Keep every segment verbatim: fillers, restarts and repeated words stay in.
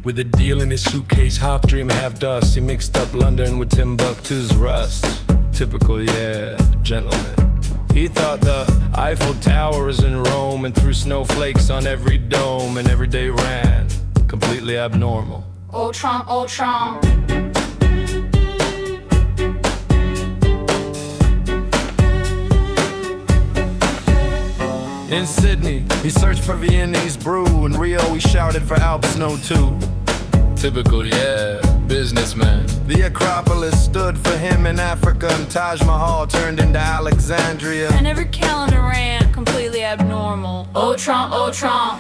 With a deal in his suitcase, half dream, half dust. He mixed up London with Timbuktu's rust. Typical, yeah, gentleman. He thought the Eiffel Tower was in Rome and threw snowflakes on every dome, and every day ran completely abnormal. Oh Trump, oh Trump. In Sydney, he searched for Viennese brew. In Rio, he shouted for Alp Snow too. Typical, yeah, businessman. The Acropolis stood for him in Africa, and Taj Mahal turned into Alexandria. And every calendar ran completely abnormal. Oh Trump, oh Trump.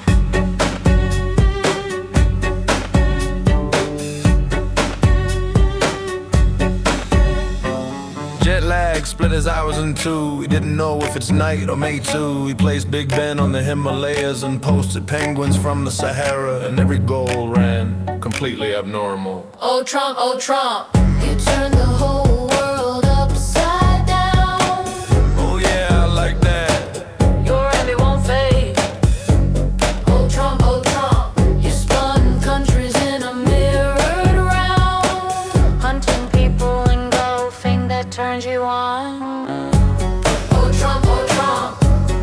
Jet lag split his hours in two. He didn't know if it's night or May two. He placed Big Ben on the Himalayas and posted penguins from the Sahara, and every goal ran completely abnormal. Oh Trump, oh Trump. You turned the whole world upside down. Oh yeah, I like that. Your envy won't fade. Oh Trump, oh Trump. You spun countries in a mirrored round. Hunting people and golfing, that turns you on. Oh Trump, oh Trump.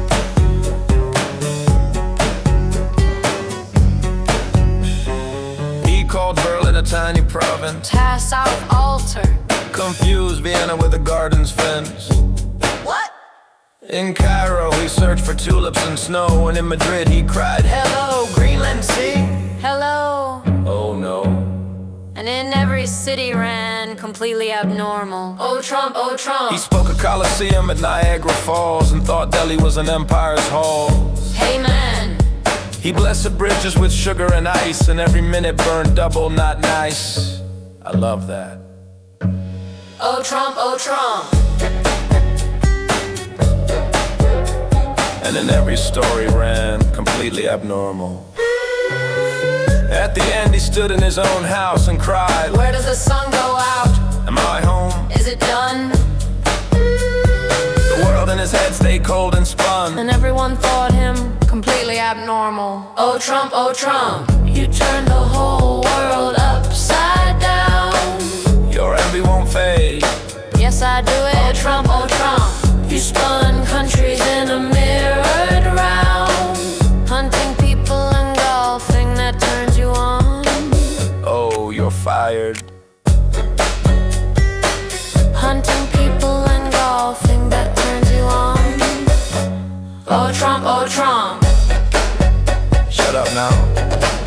He called Berlin a tiny province, Pass out altar. confused Vienna with a garden's fence. What? In Cairo, he searched for tulips and snow, and in Madrid, he cried, "Hello, Greenland Sea!" Hello. Oh no. And in every city ran completely abnormal. Oh Trump, oh Trump. He spoke a Coliseum at Niagara Falls and thought Delhi was an empire's halls. Hey man. He blessed bridges with sugar and ice, and every minute burned double, not nice. I love that. Oh Trump, oh Trump. And in every story ran completely abnormal. At the end, he stood in his own house and cried, Where does the sun go out? "Am I home?" Is it done? The world in his head stayed cold and spun. And everyone thought him completely abnormal. Oh Trump, oh Trump. You turned the whole world upside down. Your envy won't fade. Yes, I do it. Oh Trump, oh Trump. You spun countries in a mirrored round. Hunting people and golfing, that turns you on. Oh, you're fired. Hunting people and golfing, that turns you on. Oh Trump, oh Trump. Shut up now.